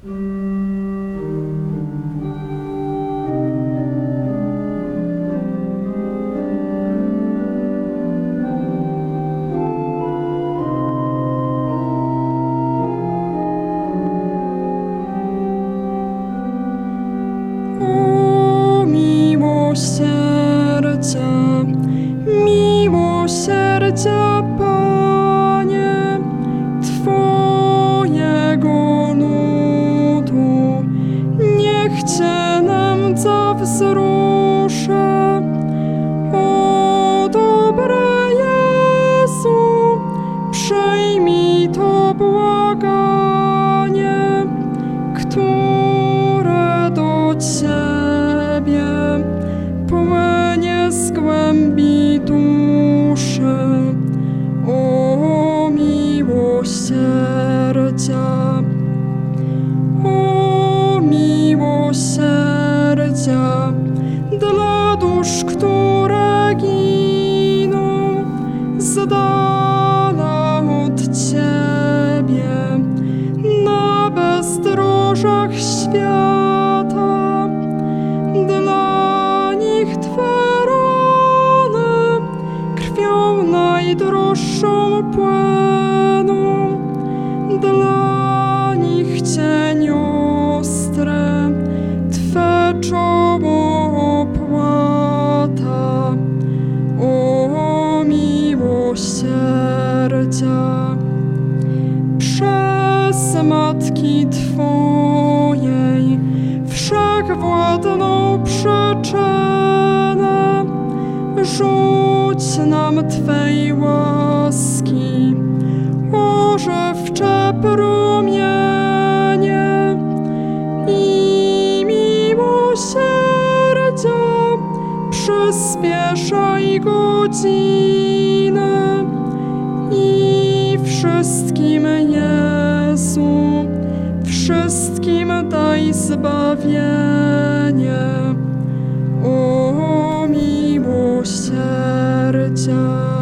Miłosierdzia, Panie, Twojego ludu, niech Cię nędza wzrusza. O dobry Jezu, przyjmij to błaganie, które do Ciebie płynie z głębi duszy. O miłosierdzia, o miłosierdzia dla dusz, które giną z dala od Ciebie na bezdrożach świata. Dla nich Twe rany krwią najdroższą płyną, dla nich cień ostry Twe czoło opłata. O miłosierdzia, przez Matki Twojej wszechwładną przyczynę, rzuć nam Twej łaski ożywcze promienie i miłosierdzia przyspieszaj godziny i wszystkim, Jezu, wszystkim daj zbawienie. O miłosierdzia.